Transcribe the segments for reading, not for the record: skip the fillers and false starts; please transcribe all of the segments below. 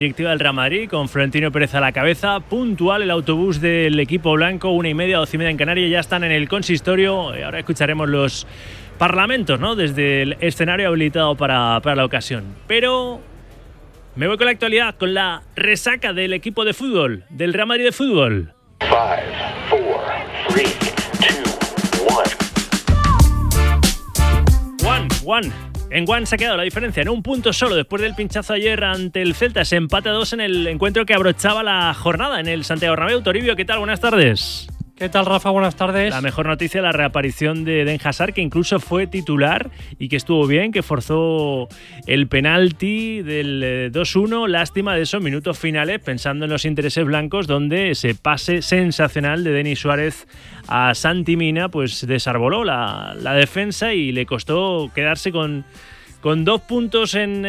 Directiva del Real Madrid con Florentino Pérez a la cabeza, puntual el autobús del equipo blanco, 1:30, 12:30 en Canarias, ya están en el consistorio. Ahora escucharemos los parlamentos, ¿no?, desde el escenario habilitado para la ocasión. Pero me voy con la actualidad, con la resaca del equipo de fútbol, del Real Madrid de fútbol. 5, 4, 3, 2, 1. En One se ha quedado la diferencia en un punto solo después del pinchazo ayer ante el Celta. Se empate a 2 en el encuentro que abrochaba la jornada en el Santiago Bernabéu. Toribio, ¿qué tal? Buenas tardes. ¿Qué tal, Rafa? Buenas tardes. La mejor noticia, la reaparición de Eden Hazard, que incluso fue titular y que estuvo bien, que forzó el penalti del 2-1. Lástima de esos minutos finales, pensando en los intereses blancos, donde ese pase sensacional de Denis Suárez a Santi Mina pues desarboló la defensa y le costó quedarse con 2 puntos en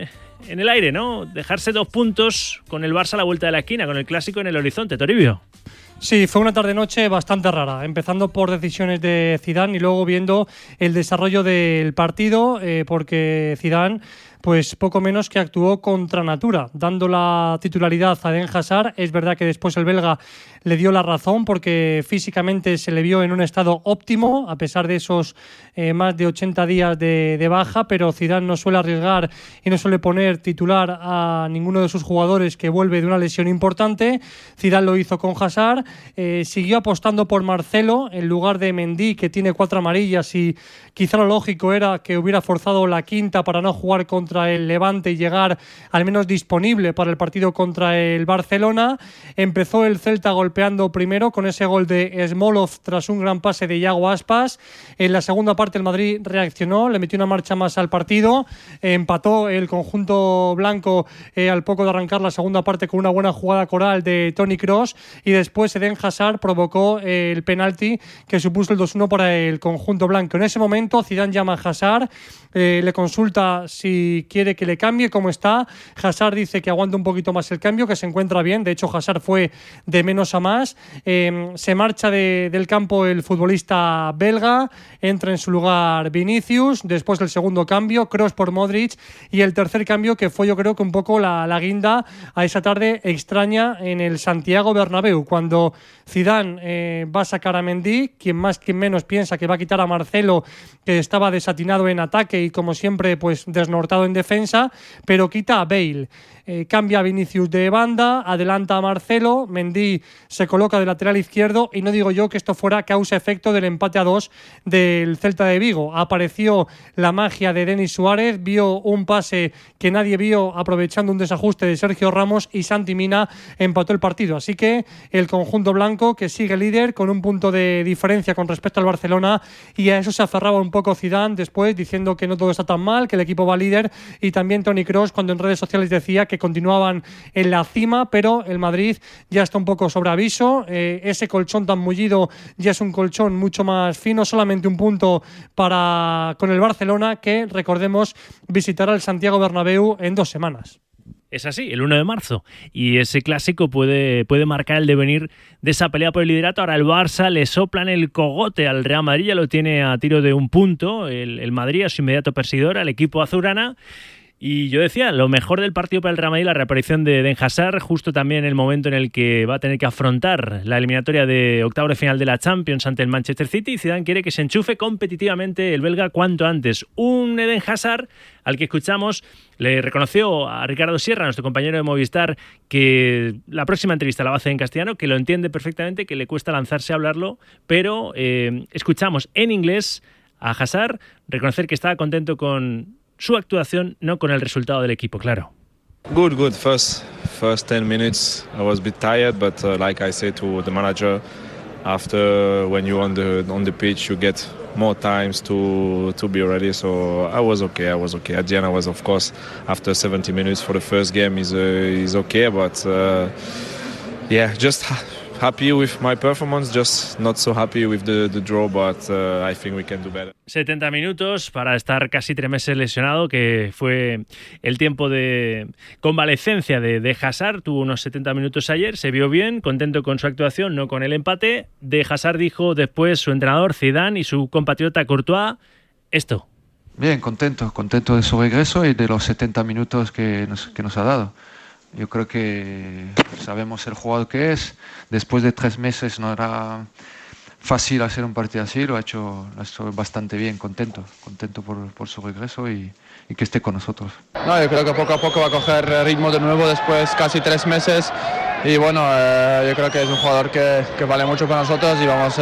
el aire, ¿no? Dejarse 2 puntos con el Barça a la vuelta de la esquina, con el clásico en el horizonte. Toribio. Sí, fue una tarde-noche bastante rara, empezando por decisiones de Zidane y luego viendo el desarrollo del partido, porque Zidane pues poco menos que actuó contra natura, dando la titularidad a Eden Hazard. Es verdad que después el belga le dio la razón porque físicamente se le vio en un estado óptimo, a pesar de esos más de 80 días de baja, pero Zidane no suele arriesgar y no suele poner titular a ninguno de sus jugadores que vuelve de una lesión importante. Zidane lo hizo con Hazard, siguió apostando por Marcelo en lugar de Mendy, que tiene 4 amarillas, y quizá lo lógico era que hubiera forzado la quinta para no jugar contra el Levante y llegar al menos disponible para el partido contra el Barcelona. Empezó el Celta golpeando primero con ese gol de Smolov tras un gran pase de Iago Aspas. En la segunda parte el Madrid reaccionó, le metió una marcha más al partido, empató el conjunto blanco al poco de arrancar la segunda parte con una buena jugada coral de Toni Kroos, y después Eden Hazard provocó el penalti que supuso el 2-1 para el conjunto blanco. En ese momento Zidane llama a Hazard, le consulta si quiere que le cambie, cómo está. Hazard dice que aguanta un poquito más el cambio, que se encuentra bien. De hecho, Hazard fue de menos a más. Se marcha del campo el futbolista belga, entra en su lugar Vinicius, después del segundo cambio, Kroos por Modric, y el tercer cambio que fue, yo creo que un poco la guinda a esa tarde extraña en el Santiago Bernabéu, cuando Zidane va a sacar a Mendy, quien más quien menos piensa que va a quitar a Marcelo, que estaba desatinado en ataque y como siempre pues desnortado en defensa, pero quita a Bale. Cambia a Vinicius de banda, adelanta a Marcelo, Mendy se coloca de lateral izquierdo, y no digo yo que esto fuera causa-efecto del empate a 2 del Celta de Vigo. Apareció la magia de Denis Suárez, vio un pase que nadie vio aprovechando un desajuste de Sergio Ramos, y Santi Mina empató el partido. Así que el conjunto blanco, que sigue líder con un punto de diferencia con respecto al Barcelona, y a eso se aferraba un poco Zidane después, diciendo que no todo está tan mal, que el equipo va líder, y también Toni Kroos cuando en redes sociales decía que continuaban en la cima, pero el Madrid ya está un poco sobre aviso. Ese colchón tan mullido ya es un colchón mucho más fino, solamente un punto con el Barcelona, que recordemos visitará el Santiago Bernabéu en 2 semanas. Es así, el 1 de marzo. Y ese clásico puede marcar el devenir de esa pelea por el liderato. Ahora el Barça le soplan el cogote al Real Madrid, ya lo tiene a tiro de un punto. El Madrid, a su inmediato perseguidor, al equipo azulgrana. Y yo decía, lo mejor del partido para el Real Madrid, la reaparición de Eden Hazard, justo también en el momento en el que va a tener que afrontar la eliminatoria de octavos de final de la Champions ante el Manchester City, y Zidane quiere que se enchufe competitivamente el belga cuanto antes. Un Eden Hazard al que escuchamos, le reconoció a Ricardo Sierra, nuestro compañero de Movistar, que la próxima entrevista la va a hacer en castellano, que lo entiende perfectamente, que le cuesta lanzarse a hablarlo, pero escuchamos en inglés a Hazard reconocer que estaba contento con su actuación, no con el resultado del equipo, claro. Good. First 10 minutes I was a bit tired, but like I said to the manager, after when you're on the pitch, you get more times to be ready. So I was okay. At the end, I was, of course, after 70 minutes for the first game is okay, but just happy with my performance, just not so happy with the draw, but I think we can do better. 70 minutos para estar casi 3 meses lesionado, que fue el tiempo de convalecencia de Hazard. Tuvo unos 70 minutos ayer, se vio bien, contento con su actuación, no con el empate. De Hazard dijo después su entrenador Zidane y su compatriota Courtois esto. Bien, contento de su regreso y de los 70 minutos que nos ha dado. Yo creo que sabemos el jugador que es. Después de 3 meses no era fácil hacer un partido así, lo ha hecho bastante bien, contento por su regreso y que esté con nosotros. No, yo creo que poco a poco va a coger ritmo de nuevo después casi 3 meses y bueno, yo creo que es un jugador que vale mucho para nosotros y vamos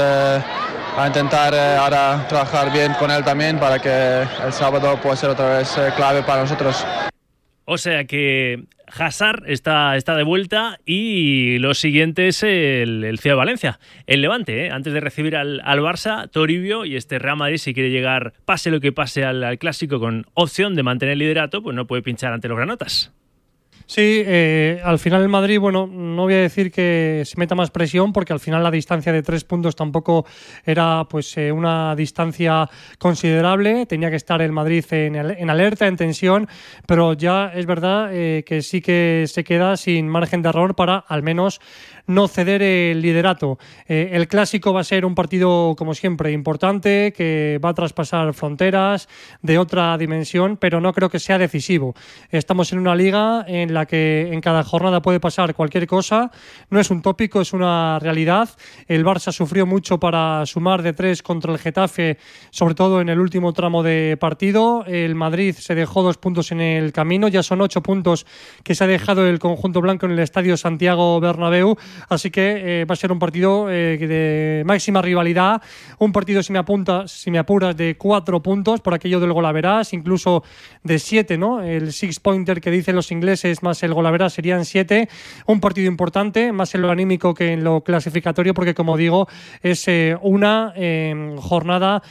a intentar ahora trabajar bien con él también para que el sábado pueda ser otra vez clave para nosotros. O sea que Hazard está de vuelta y lo siguiente es el Ciudad de Valencia, el Levante, antes de recibir al Barça, Toribio y este Real Madrid, si quiere llegar, pase lo que pase al Clásico con opción de mantener el liderato, pues no puede pinchar ante los granotas. Sí, al final el Madrid, bueno, no voy a decir que se meta más presión porque al final la distancia de 3 puntos tampoco era pues una distancia considerable, tenía que estar el Madrid en alerta, en tensión, pero ya es verdad que sí que se queda sin margen de error para al menos no ceder el liderato. El Clásico va a ser un partido, como siempre, importante, que va a traspasar fronteras de otra dimensión, pero no creo que sea decisivo. Estamos en una liga en la que en cada jornada puede pasar cualquier cosa. No es un tópico, es una realidad. El Barça sufrió mucho para sumar de 3 contra el Getafe, sobre todo en el último tramo de partido. El Madrid se dejó 2 puntos en el camino. Ya son 8 puntos que se ha dejado el conjunto blanco en el Estadio Santiago Bernabéu. Así que va a ser un partido de máxima rivalidad, un partido, si me apuras, de 4 puntos por aquello del golaverás, incluso de 7, ¿no? El 6-pointer que dicen los ingleses más el golaverás serían 7. Un partido importante, más en lo anímico que en lo clasificatorio, porque como digo, es una jornada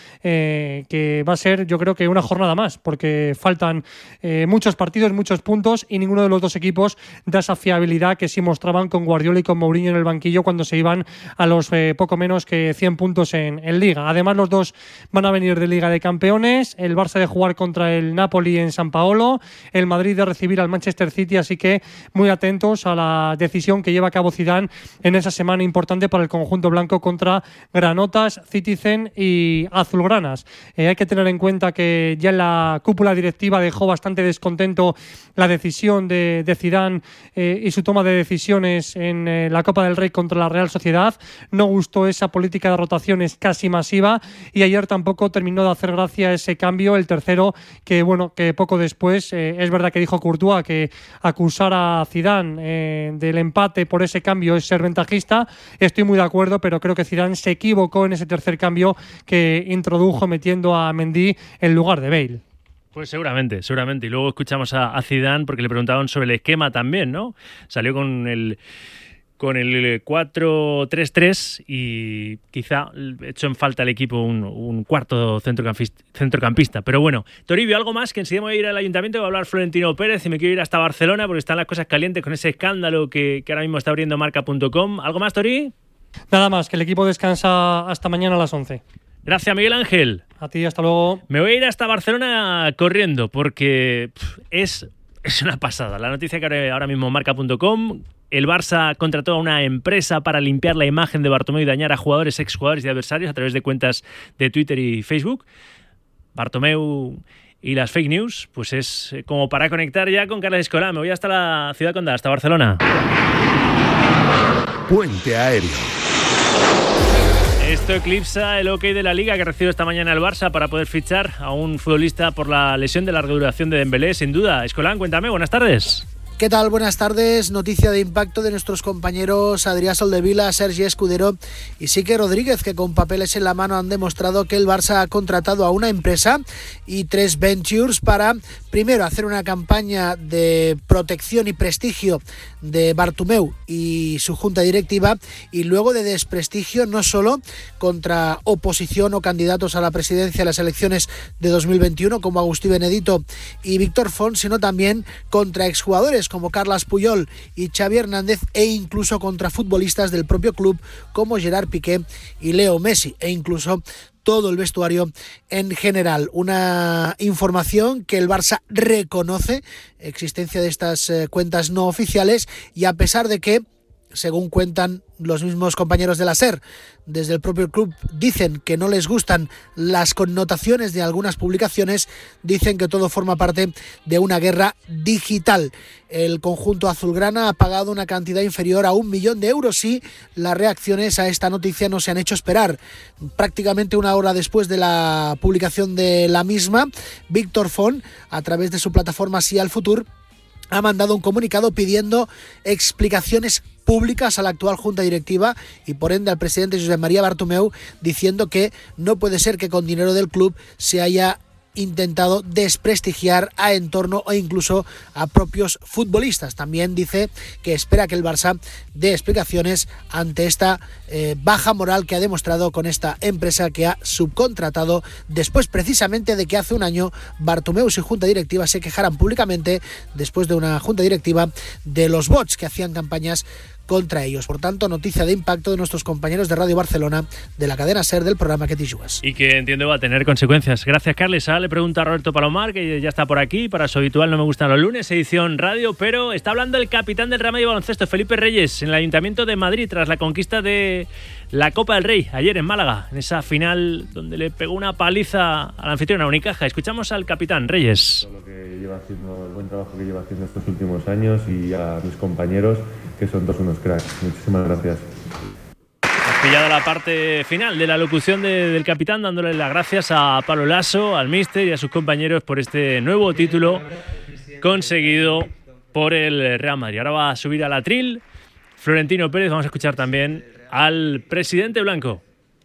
que va a ser, yo creo que una jornada más, porque faltan muchos partidos, muchos puntos y ninguno de los dos equipos da esa fiabilidad que sí mostraban con Guardiola y con Mourinho en el banquillo cuando se iban a los poco menos que 100 puntos en Liga. Además, los dos van a venir de Liga de Campeones, el Barça de jugar contra el Napoli en San Paolo, el Madrid de recibir al Manchester City, así que muy atentos a la decisión que lleva a cabo Zidane en esa semana importante para el conjunto blanco contra Granotas, Citizen y Azulgranas. Hay que tener en cuenta que ya en la cúpula directiva dejó bastante descontento la decisión de Zidane y su toma de decisiones en la Copa del Rey contra la Real Sociedad. No gustó esa política de rotaciones casi masiva y ayer tampoco terminó de hacer gracia ese cambio, el tercero, que bueno, que poco después es verdad que dijo Courtois que acusar a Zidane del empate por ese cambio es ser ventajista. Estoy muy de acuerdo, pero creo que Zidane se equivocó en ese tercer cambio que introdujo metiendo a Mendy en lugar de Bale. Pues seguramente. Y luego escuchamos a Zidane porque le preguntaban sobre el esquema también, ¿no? Salió con el 4-3-3 y quizá echó en falta el equipo un cuarto centrocampista. Pero bueno, Toribio, algo más, que enseguida voy a ir al ayuntamiento, voy a hablar Florentino Pérez y me quiero ir hasta Barcelona porque están las cosas calientes con ese escándalo que ahora mismo está abriendo marca.com. ¿Algo más, Tori? Nada más, que el equipo descansa hasta mañana a las 11. Gracias, Miguel Ángel. A ti, hasta luego. Me voy a ir hasta Barcelona corriendo porque es una pasada. La noticia que ahora mismo marca.com: el Barça contrató a una empresa para limpiar la imagen de Bartomeu y dañar a jugadores, exjugadores y adversarios a través de cuentas de Twitter y Facebook. Bartomeu y las fake news, pues es como para conectar ya con Carles Escolá. Me voy hasta la ciudad condal, hasta Barcelona. Puente aéreo. Esto eclipsa el OK de la Liga que recibe esta mañana el Barça para poder fichar a un futbolista por la lesión de larga duración de Dembélé, sin duda. Escolán, cuéntame, buenas tardes. ¿Qué tal? Buenas tardes. Noticia de impacto de nuestros compañeros Adrià Soldevila, Sergi Escudero y Sique Rodríguez, que con papeles en la mano han demostrado que el Barça ha contratado a una empresa y 3 ventures para, primero, hacer una campaña de protección y prestigio de Bartomeu y su junta directiva, y luego de desprestigio no solo contra oposición o candidatos a la presidencia de las elecciones de 2021 como Agustí Benedito y Víctor Font, sino también contra exjugadores como Carles Puyol y Xavi Hernández, e incluso contra futbolistas del propio club como Gerard Piqué y Leo Messi, e incluso todo el vestuario en general. Una información que el Barça reconoce, existencia de estas cuentas no oficiales, y a pesar de que según cuentan los mismos compañeros de la SER. Desde el propio club dicen que no les gustan las connotaciones de algunas publicaciones, dicen que todo forma parte de una guerra digital. El conjunto azulgrana ha pagado una cantidad inferior a 1 millón de euros y las reacciones a esta noticia no se han hecho esperar. Prácticamente una hora después de la publicación de la misma, Víctor Font, a través de su plataforma Sí al Futur, ha mandado un comunicado pidiendo explicaciones públicas a la actual Junta Directiva y por ende al presidente Josep María Bartomeu, diciendo que no puede ser que con dinero del club se haya intentado desprestigiar a entorno o incluso a propios futbolistas. También dice que espera que el Barça dé explicaciones ante esta baja moral que ha demostrado con esta empresa que ha subcontratado después precisamente de que hace un año Bartomeu y su junta directiva se quejaran públicamente, después de una junta directiva, de los bots que hacían campañas contra ellos. Por tanto, noticia de impacto de nuestros compañeros de Radio Barcelona, de la cadena SER, del programa Que Tijugues. Y que entiendo va a tener consecuencias. Gracias, Carles. Ahora le pregunta a Roberto Palomar, que ya está por aquí, para su habitual No Me Gustan los Lunes, edición radio, pero está hablando el capitán del Real Madrid Baloncesto, Felipe Reyes, en el Ayuntamiento de Madrid, tras la conquista de la Copa del Rey, ayer en Málaga, en esa final donde le pegó una paliza a la anfitriona Unicaja. Escuchamos al capitán Reyes. Todo lo que lleva haciendo, el buen trabajo que lleva haciendo estos últimos años, y a mis compañeros, que son todos unos cracks. Muchísimas gracias. Has pillado la parte final de la locución del capitán, dándole las gracias a Pablo Laso, al míster y a sus compañeros por este nuevo título conseguido por el Real Madrid. Ahora va a subir al atril Florentino Pérez. Vamos a escuchar también al presidente blanco.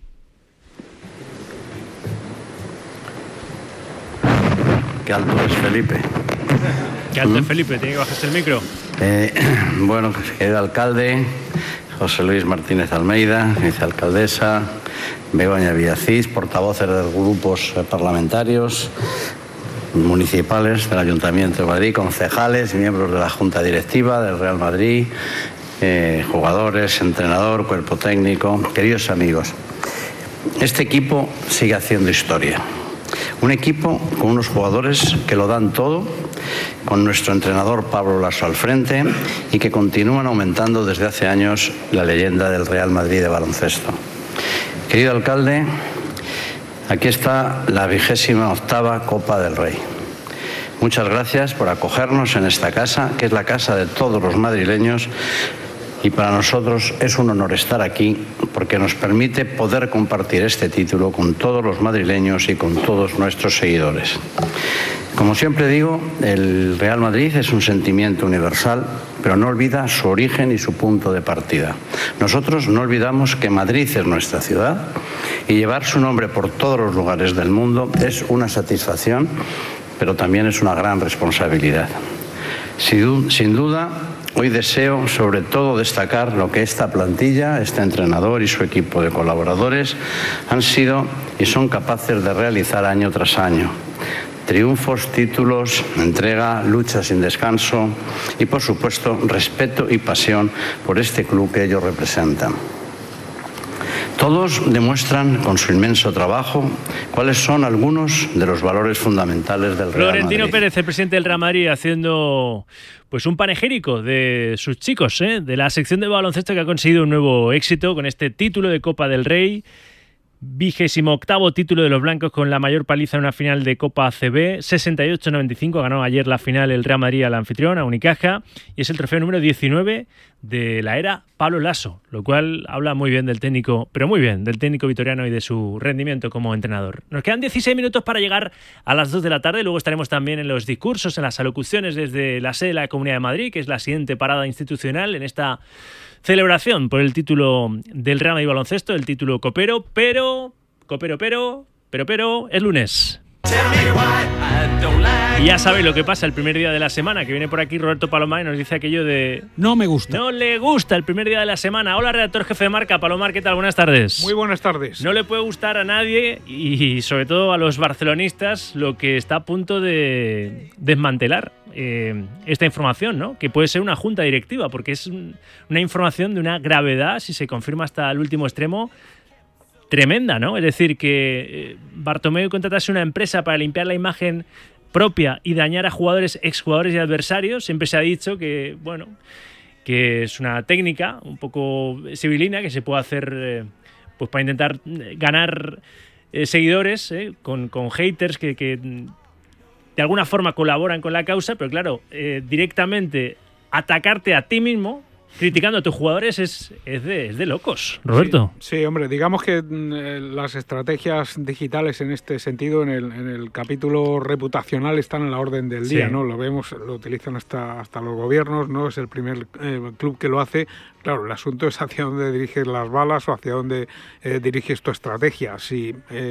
Qué alto es Felipe. Qué alto es Felipe, tiene que bajarse el micro. Bueno, querido alcalde, José Luis Martínez Almeida, vicealcaldesa, Begoña Villacís, portavoces de los grupos parlamentarios municipales del Ayuntamiento de Madrid, concejales y miembros de la Junta Directiva del Real Madrid, jugadores, entrenador, cuerpo técnico, queridos amigos. Este equipo sigue haciendo historia. Un equipo con unos jugadores que lo dan todo, con nuestro entrenador Pablo Laso al frente, y que continúan aumentando desde hace años la leyenda del Real Madrid de baloncesto. Querido alcalde, aquí está la 28ª Copa del Rey. Muchas gracias por acogernos en esta casa, que es la casa de todos los madrileños, y para nosotros es un honor estar aquí porque nos permite poder compartir este título con todos los madrileños y con todos nuestros seguidores. Como siempre digo, el Real Madrid es un sentimiento universal, pero no olvida su origen y su punto de partida. Nosotros no olvidamos que Madrid es nuestra ciudad y llevar su nombre por todos los lugares del mundo es una satisfacción, pero también es una gran responsabilidad. Sin duda, hoy deseo sobre todo destacar lo que esta plantilla, este entrenador y su equipo de colaboradores han sido y son capaces de realizar año tras año. Triunfos, títulos, entrega, lucha sin descanso y, por supuesto, respeto y pasión por este club que ellos representan. Todos demuestran con su inmenso trabajo cuáles son algunos de los valores fundamentales del Real Madrid. Florentino Pérez, el presidente del Real Madrid, haciendo pues un panegírico de sus chicos, de la sección de baloncesto, que ha conseguido un nuevo éxito con este título de Copa del Rey. 28º título de los blancos, con la mayor paliza en una final de Copa ACB, 68-95, ganó ayer la final el Real Madrid al anfitrión, a Unicaja, y es el trofeo número 19 de la era Pablo Laso, lo cual habla muy bien del técnico, pero muy bien, del técnico vitoriano y de su rendimiento como entrenador. Nos quedan 16 minutos para llegar a las 2 de la tarde, luego estaremos también en los discursos, en las alocuciones desde la sede de la Comunidad de Madrid, que es la siguiente parada institucional en esta celebración por el título del Real Madrid Baloncesto, el título copero, pero es lunes. Y ya sabéis lo que pasa el primer día de la semana, que viene por aquí Roberto Palomar y nos dice aquello de... No me gusta. No le gusta el primer día de la semana. Hola, redactor jefe de Marca. Palomar, ¿qué tal? Buenas tardes. Muy buenas tardes. No le puede gustar a nadie, y sobre todo a los barcelonistas, lo que está a punto de desmantelar esta información, ¿no? Que puede ser una junta directiva, porque es una información de una gravedad, si se confirma hasta el último extremo, tremenda, ¿no? Es decir, que Bartomeu contratase una empresa para limpiar la imagen propia y dañar a jugadores, exjugadores y adversarios. Siempre se ha dicho que, bueno, que es una técnica un poco sibilina que se puede hacer pues para intentar ganar seguidores con haters que de alguna forma colaboran con la causa, pero claro, directamente atacarte a ti mismo criticando a tus jugadores es de locos, Roberto. Sí, hombre, digamos que las estrategias digitales en este sentido, en el capítulo reputacional, están en la orden del día, ¿no? Lo vemos, lo utilizan hasta los gobiernos, no es el primer club que lo hace. Claro, el asunto es hacia dónde diriges las balas o hacia dónde diriges tu estrategia. Si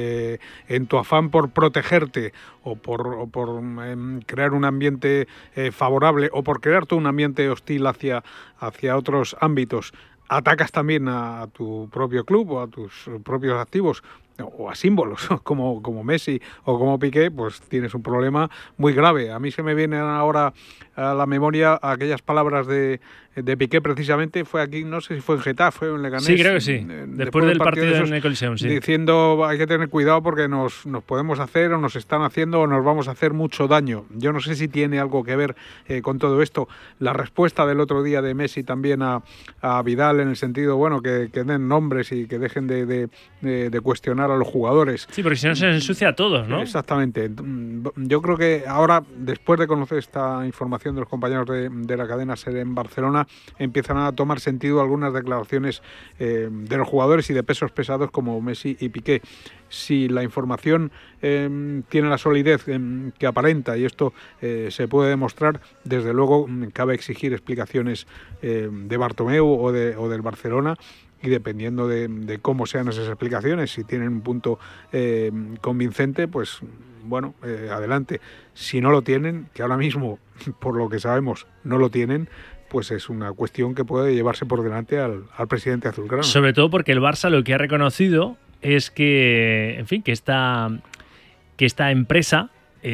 en tu afán por protegerte o por crear un ambiente favorable o por crear todo un ambiente hostil hacia otros ámbitos, atacas también a tu propio club o a tus propios activos o a símbolos como Messi o como Piqué, pues tienes un problema muy grave. A mí se me vienen ahora a la memoria aquellas palabras de Piqué, precisamente fue aquí, no sé si fue en Getafe, fue en Leganés. Sí, creo que sí, después del partido en el Coliseum, sí. Diciendo hay que tener cuidado porque nos podemos hacer o nos están haciendo o nos vamos a hacer mucho daño. Yo no sé si tiene algo que ver con todo esto. La respuesta del otro día de Messi también a Vidal, en el sentido, bueno, que den nombres y que dejen de cuestionar a los jugadores. Sí, porque si no se ensucia a todos, ¿no? Exactamente. Yo creo que ahora, después de conocer esta información de los compañeros de la cadena SER en Barcelona, empiezan a tomar sentido algunas declaraciones de los jugadores y de pesos pesados como Messi y Piqué. Si la información tiene la solidez que aparenta y esto se puede demostrar, desde luego cabe exigir explicaciones de Bartomeu o del Barcelona, y dependiendo de cómo sean esas explicaciones, si tienen un punto convincente, pues bueno, adelante. Si no lo tienen, que ahora mismo, por lo que sabemos, no lo tienen, pues es una cuestión que puede llevarse por delante al presidente azulgrana. Sobre todo porque el Barça lo que ha reconocido es que, en fin, que esta empresa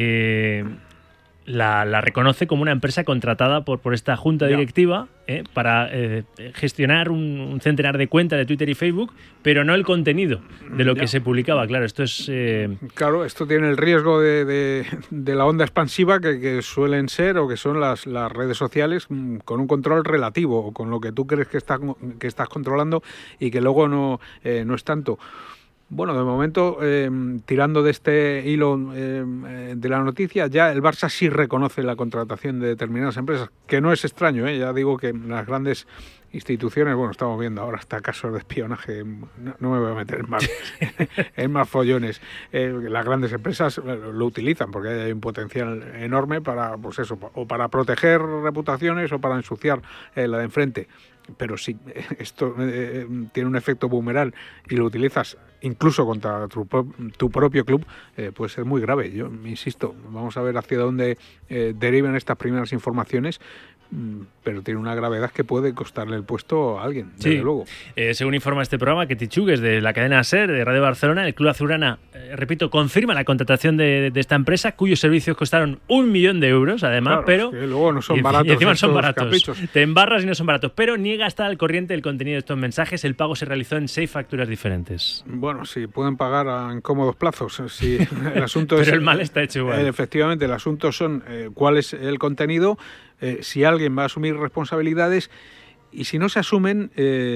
la reconoce como una empresa contratada por esta junta directiva para gestionar un centenar de cuentas de Twitter y Facebook, pero no el contenido de lo que se publicaba. Claro, esto es... Claro, esto tiene el riesgo de la onda expansiva que suelen ser o que son las redes sociales, con un control relativo o con lo que tú crees que estás controlando y que luego no es tanto. Bueno, de momento, tirando de este hilo de la noticia, ya el Barça sí reconoce la contratación de determinadas empresas, que no es extraño, ya digo que las grandes instituciones, bueno, estamos viendo ahora hasta casos de espionaje, no me voy a meter en más follones. Las grandes empresas lo utilizan porque hay un potencial enorme para, pues eso, o para proteger reputaciones o para ensuciar la de enfrente. Pero si esto tiene un efecto boomerang y lo utilizas incluso contra tu propio club, puede ser muy grave. Yo insisto, vamos a ver hacia dónde derivan estas primeras informaciones, pero tiene una gravedad que puede costarle el puesto a alguien, desde luego. Según informa este programa, que Tichugues de la cadena SER de Radio Barcelona, el club azulgrana, repito, confirma la contratación de esta empresa, cuyos servicios costaron 1 millón de euros, además, claro, pero... Es que luego no son baratos. Y encima son baratos. Caprichos. Te embarras y no son baratos, pero niega estar al corriente del contenido de estos mensajes. El pago se realizó en 6 facturas diferentes. Bueno, sí, pueden pagar en cómodos plazos. Si el asunto pero el mal está hecho igual. Efectivamente, el asunto son cuál es el contenido, si alguien va a asumir responsabilidades, y si no se asumen,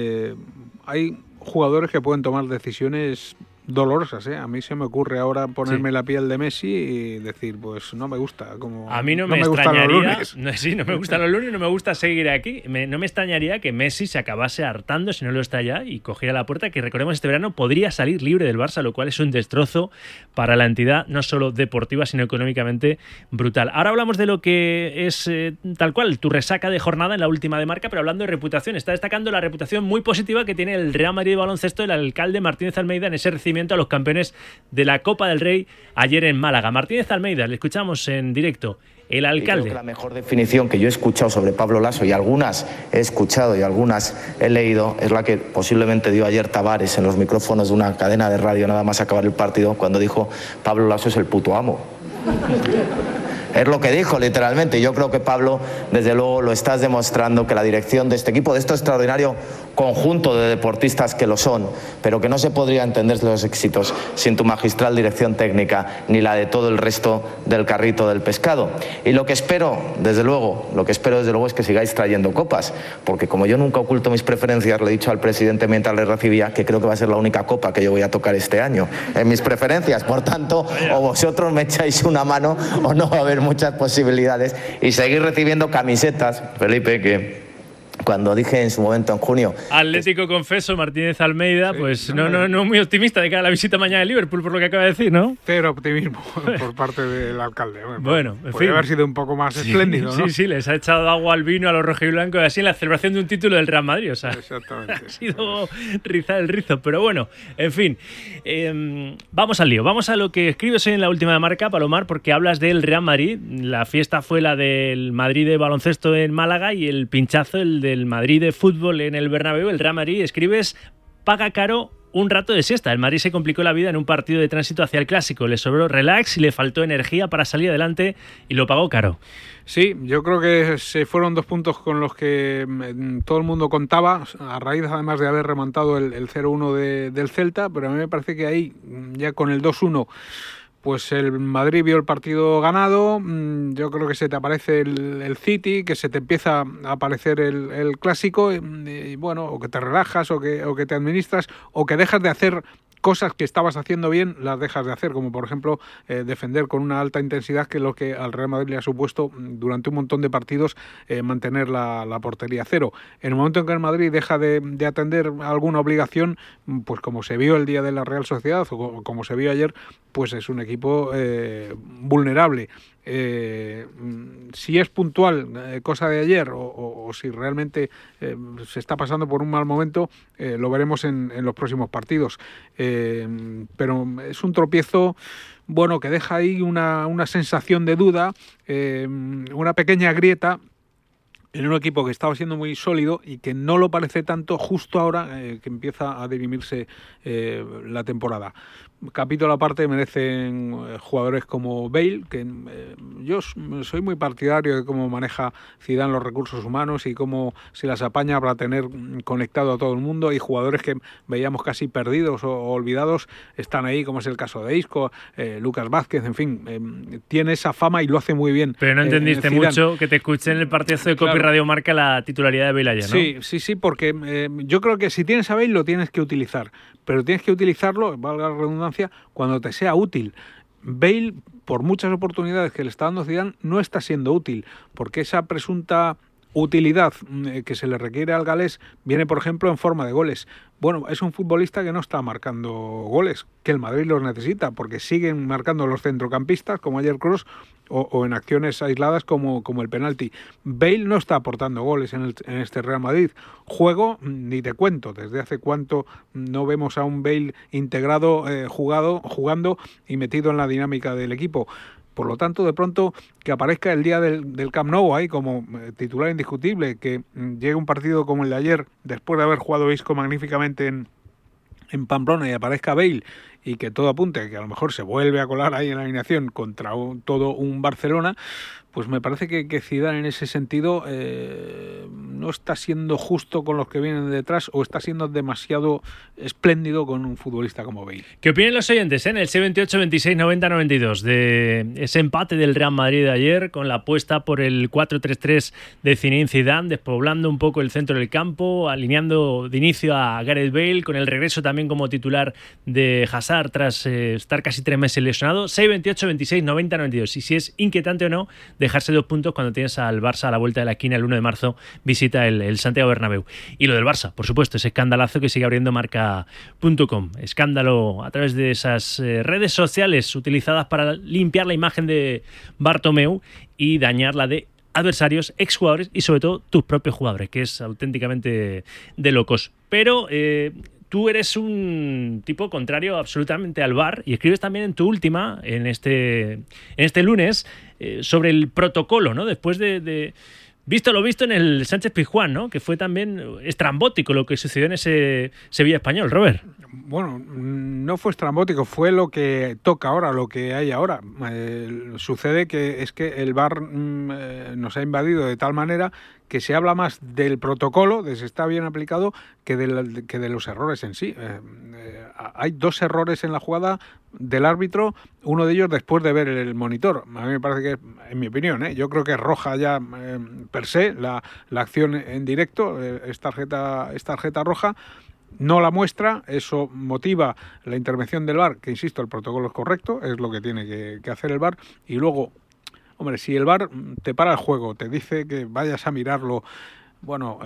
hay jugadores que pueden tomar decisiones dolorosas. A mí se me ocurre ahora ponerme la piel de Messi y decir, pues no me gusta. Como a mí no me extrañaría. No me gustan los lunes, no me gusta seguir aquí. No me extrañaría que Messi se acabase hartando, si no lo está ya, y cogiera la puerta, que recordemos este verano podría salir libre del Barça, lo cual es un destrozo para la entidad, no solo deportiva, sino económicamente brutal. Ahora hablamos de lo que es tal cual, tu resaca de jornada en la última de Marca, pero hablando de reputación, está destacando la reputación muy positiva que tiene el Real Madrid de baloncesto, el alcalde Martínez Almeida, en ese recibimiento a los campeones de la Copa del Rey ayer en Málaga. Martínez Almeida, le escuchamos en directo. El alcalde. Creo que la mejor definición que yo he escuchado sobre Pablo Laso, y algunas he escuchado y algunas he leído, es la que posiblemente dio ayer Tavares en los micrófonos de una cadena de radio nada más acabar el partido, cuando dijo: Pablo Laso es el puto amo. Es lo que dijo literalmente. Yo creo que, Pablo, desde luego lo estás demostrando, que la dirección de este equipo, de este extraordinario conjunto de deportistas que lo son, pero que no se podría entender los éxitos sin tu magistral dirección técnica ni la de todo el resto del carrito del pescado. Y lo que espero, desde luego, es que sigáis trayendo copas, porque como yo nunca oculto mis preferencias, le he dicho al presidente mientras le recibía que creo que va a ser la única copa que yo voy a tocar este año en mis preferencias. Por tanto, o vosotros me echáis una mano o no va a haber muchas posibilidades, y seguir recibiendo camisetas, Felipe, que cuando dije en su momento en junio... Atlético confeso, Martínez Almeida, sí, pues no muy optimista de cara a la visita mañana de Liverpool, por lo que acaba de decir, ¿no? Cero optimismo por parte del alcalde. Bueno, en fin. Podría haber sido un poco más espléndido, ¿no? Sí, les ha echado agua al vino a los rojiblancos, así en la celebración de un título del Real Madrid, o sea... Exactamente. Ha sido rizar el rizo, pero bueno, en fin. Vamos al lío, vamos a lo que escribes hoy en la última de Marca, Palomar, porque hablas del Real Madrid. La fiesta fue la del Madrid de baloncesto en Málaga y el pinchazo, el del Madrid de fútbol en el Bernabéu. El Real Madrid, escribes, paga caro un rato de siesta. El Madrid se complicó la vida en un partido de tránsito hacia el Clásico. Le sobró relax y le faltó energía para salir adelante y lo pagó caro. Sí, yo creo que se fueron 2 puntos con los que todo el mundo contaba, a raíz además de haber remontado el 0-1 del Celta, pero a mí me parece que ahí, ya con el 2-1, pues el Madrid vio el partido ganado. Yo creo que se te aparece el City, que se te empieza a aparecer el Clásico, y bueno, o que te relajas, o que te administras, o que dejas de hacer cosas que estabas haciendo bien, las dejas de hacer, como por ejemplo defender con una alta intensidad, que es lo que al Real Madrid le ha supuesto durante un montón de partidos mantener la portería cero. En el momento en que el Madrid deja de atender alguna obligación, pues como se vio el día de la Real Sociedad o como se vio ayer, pues es un equipo vulnerable. Si es puntual, cosa de ayer, o si realmente se está pasando por un mal momento, lo veremos en los próximos partidos. Pero es un tropiezo, bueno, que deja ahí una sensación de duda, una pequeña grieta en un equipo que estaba siendo muy sólido y que no lo parece tanto justo ahora que empieza a dirimirse la temporada. Capítulo aparte merecen jugadores como Bale, que yo soy muy partidario de cómo maneja Zidane los recursos humanos y cómo se las apaña para tener conectado a todo el mundo, y jugadores que veíamos casi perdidos o olvidados están ahí, como es el caso de Isco, Lucas Vázquez, en fin, tiene esa fama y lo hace muy bien. Pero no entendiste mucho que te escuché en el partidazo de Copi, claro. Radio Marca la titularidad de Bale ayer, ¿no? Sí, porque yo creo que si tienes a Bale lo tienes que utilizar, pero tienes que utilizarlo, valga la redundancia, cuando te sea útil. Bale, por muchas oportunidades que le está dando Zidane, no está siendo útil, porque esa presunta utilidad que se le requiere al galés viene, por ejemplo, en forma de goles. Bueno, es un futbolista que no está marcando goles, que el Madrid los necesita, porque siguen marcando los centrocampistas, como ayer Kroos, o en acciones aisladas como el penalti. Bale no está aportando goles en este Real Madrid. Juego, ni te cuento, desde hace cuánto no vemos a un Bale integrado, jugando y metido en la dinámica del equipo. Por lo tanto, de pronto, que aparezca el día del Camp Nou ahí como titular indiscutible, que llegue un partido como el de ayer, después de haber jugado Isco magníficamente en Pamplona, y aparezca Bale, y que todo apunte a que a lo mejor se vuelve a colar ahí en la alineación contra todo un Barcelona, pues me parece que Zidane en ese sentido no está siendo justo con los que vienen detrás, o está siendo demasiado espléndido con un futbolista como Bale. ¿Qué opinan los oyentes en el 78 26 90 92 de ese empate del Real Madrid de ayer, con la apuesta por el 4-3-3 de Zinedine Zidane, despoblando un poco el centro del campo, alineando de inicio a Gareth Bale, con el regreso también como titular de Hazard tras estar casi 3 meses lesionado? 628 26 90 92. Y si es inquietante o no dejarse 2 puntos cuando tienes al Barça a la vuelta de la esquina el 1 de marzo, visita el Santiago Bernabéu. Y lo del Barça, por supuesto, ese escandalazo que sigue abriendo Marca.com. Escándalo a través de esas redes sociales utilizadas para limpiar la imagen de Bartomeu y dañar la de adversarios, exjugadores y sobre todo tus propios jugadores, que es auténticamente de locos. Pero tú eres un tipo contrario absolutamente al VAR, y escribes también en tu última, en este lunes, sobre el protocolo, ¿no? Después de Visto lo visto en el Sánchez-Pizjuán, ¿no? Que fue también estrambótico lo que sucedió en ese Sevilla Español, Robert. Bueno, no fue estrambótico, fue lo que toca ahora, lo que hay ahora. Sucede que es que el VAR nos ha invadido de tal manera que se habla más del protocolo, de si está bien aplicado, que de los errores en sí. Hay 2 errores en la jugada del árbitro, uno de ellos después de ver el monitor. A mí me parece que, en mi opinión, yo creo que es roja ya per se la acción en directo, es tarjeta roja. No la muestra, eso motiva la intervención del VAR, que insisto, el protocolo es correcto, es lo que tiene que hacer el VAR, y luego, hombre, si el VAR te para el juego, te dice que vayas a mirarlo, bueno,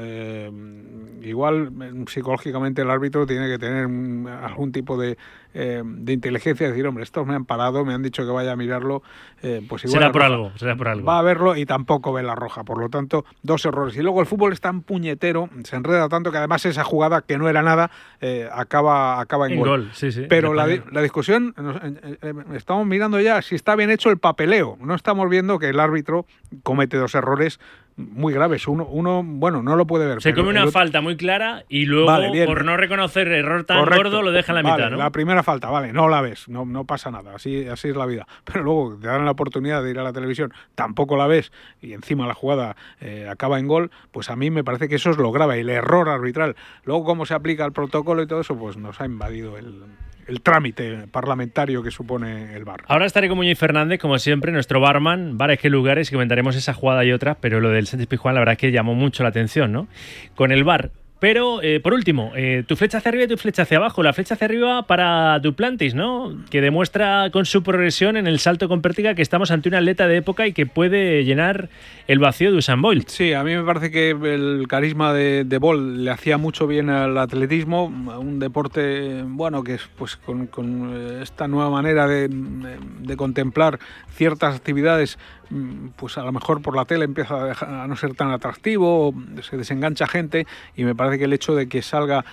igual psicológicamente el árbitro tiene que tener algún tipo de inteligencia, decir, hombre, estos me han parado, me han dicho que vaya a mirarlo, pues igual será por algo. Va a verlo y tampoco ve la roja, por lo tanto, 2 errores. Y luego el fútbol es tan puñetero, se enreda tanto que además esa jugada que no era nada acaba en gol. Sí, pero la discusión, estamos mirando ya si está bien hecho el papeleo, no estamos viendo que el árbitro comete 2 errores muy graves. Uno, bueno, no lo puede ver. Se come una falta muy clara y luego, por no reconocer error tan gordo, lo deja en la mitad, ¿no? La primera falta, no la ves, no pasa nada, así es la vida. Pero luego te dan la oportunidad de ir a la televisión, tampoco la ves y encima la jugada acaba en gol, pues a mí me parece que eso es lo grave, el error arbitral. Luego cómo se aplica el protocolo y todo eso, pues nos ha invadido el trámite parlamentario que supone el VAR. Ahora estaré con Muñoz Fernández, como siempre, nuestro barman, bares que lugares, y comentaremos esa jugada y otras, pero lo del Sánchez-Pizjuán la verdad es que llamó mucho la atención, ¿no? Con el VAR. Pero, por último, tu flecha hacia arriba y tu flecha hacia abajo. La flecha hacia arriba para Duplantis, ¿no? Que demuestra con su progresión en el salto con pértiga que estamos ante un atleta de época y que puede llenar el vacío de Usain Bolt. Sí, a mí me parece que el carisma de Bolt le hacía mucho bien al atletismo, un deporte, bueno, que es pues con esta nueva manera de contemplar ciertas actividades, pues a lo mejor por la tele empieza a no ser tan atractivo, se desengancha gente, y me parece que el hecho de que salga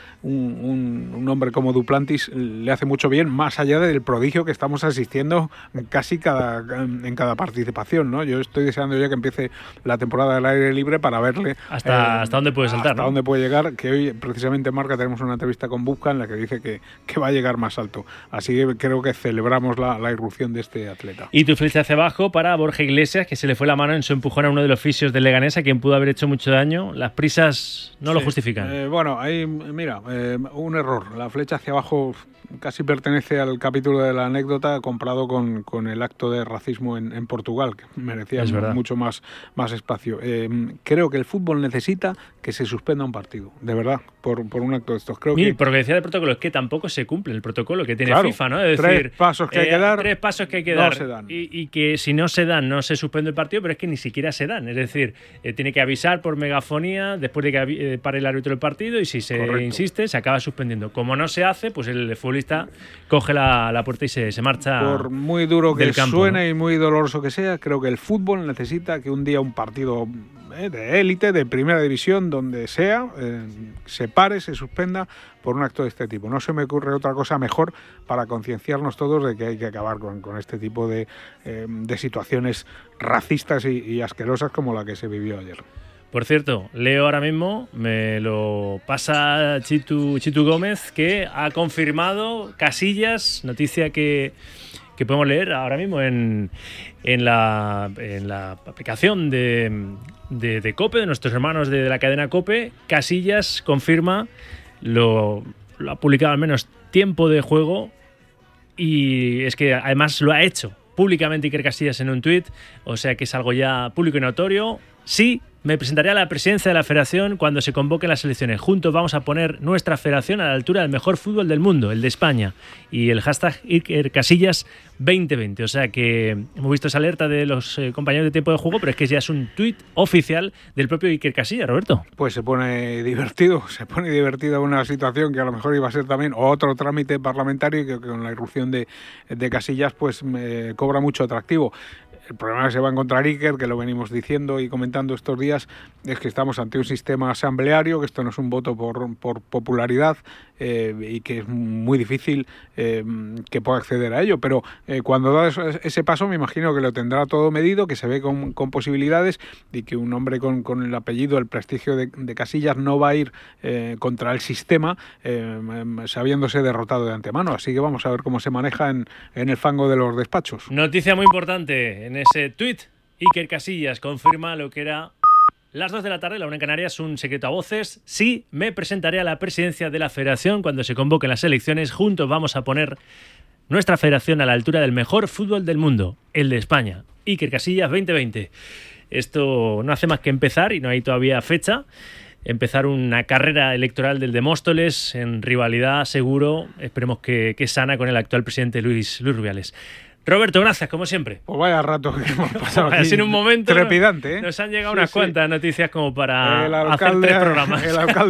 un hombre como Duplantis le hace mucho bien, más allá del prodigio que estamos asistiendo casi en cada participación, ¿no? Yo estoy deseando ya que empiece la temporada del aire libre para verle hasta dónde puede saltar, hasta ¿no? dónde puede llegar, que hoy precisamente en Marca tenemos una entrevista con Bubka en la que dice que va a llegar más alto, así que creo que celebramos la irrupción de este atleta. Y tu flecha hacia abajo para Borja Iglesias, que se le fue la mano en su empujón a uno de los fisios del Leganés, a quien pudo haber hecho mucho daño. Las prisas no lo justifican. Bueno, ahí, mira, un error. La flecha hacia abajo casi pertenece al capítulo de la anécdota comparado con el acto de racismo en Portugal, que merecía mucho más espacio. Creo que el fútbol necesita que se suspenda un partido, de verdad, por un acto de estos. Creo que porque decía del protocolo, es que tampoco se cumple el protocolo que tiene FIFA, ¿no? Es decir, 3 pasos que hay que dar, 3 pasos que hay que dar, no se dan. Y que si no se dan, no se suspende el partido, pero es que ni siquiera se dan. Es decir, tiene que avisar por megafonía después de que pare el árbitro del partido, y si se insiste, se acaba suspendiendo. Como no se hace, pues el futbolista coge la puerta y se marcha. Por muy duro que campo, suene, ¿no? Y muy doloroso que sea, creo que el fútbol necesita que un día un partido de élite, de primera división, donde sea, se pare, se suspenda por un acto de este tipo. No se me ocurre otra cosa mejor para concienciarnos todos de que hay que acabar con este tipo de situaciones racistas y asquerosas como la que se vivió ayer. Por cierto, leo ahora mismo, me lo pasa Chitu Gómez, que ha confirmado Casillas, noticia que podemos leer ahora mismo en la aplicación de COPE, de nuestros hermanos de la cadena COPE. Casillas confirma, lo ha publicado al menos Tiempo de Juego, y es que además lo ha hecho públicamente Iker Casillas en un tuit, o sea que es algo ya público y notorio. Sí, me presentaré a la presidencia de la federación cuando se convoquen las elecciones. Juntos vamos a poner nuestra federación a la altura del mejor fútbol del mundo, el de España. Y el hashtag Iker Casillas 2020. O sea que hemos visto esa alerta de los compañeros de Tiempo de Juego, pero es que ya es un tuit oficial del propio Iker Casillas, Roberto. Pues se pone divertida una situación que a lo mejor iba a ser también otro trámite parlamentario, y que con la irrupción de Casillas pues cobra mucho atractivo. El problema que se va a encontrar Iker, que lo venimos diciendo y comentando estos días, es que estamos ante un sistema asambleario, que esto no es un voto por popularidad y que es muy difícil que pueda acceder a ello. Pero cuando da ese paso, me imagino que lo tendrá todo medido, que se ve con posibilidades y que un hombre con el apellido, el prestigio de Casillas no va a ir contra el sistema sabiéndose derrotado de antemano. Así que vamos a ver cómo se maneja en el fango de los despachos. Noticia muy importante en ese tuit. Iker Casillas confirma lo que era las 2 de la tarde, la 1 en Canarias, un secreto a voces. Sí, me presentaré a la presidencia de la federación cuando se convoquen las elecciones. Juntos vamos a poner nuestra federación a la altura del mejor fútbol del mundo, el de España. Iker Casillas 2020. Esto no hace más que empezar y no hay todavía fecha. Empezar una carrera electoral del Demóstoles en rivalidad seguro, esperemos que sana con el actual presidente Luis Rubiales. Roberto, gracias, como siempre. Pues vaya rato que hemos pasado aquí. Así en un momento trepidante, ¿eh? Nos han llegado unas cuantas noticias como para hacer 3 programas. El alcalde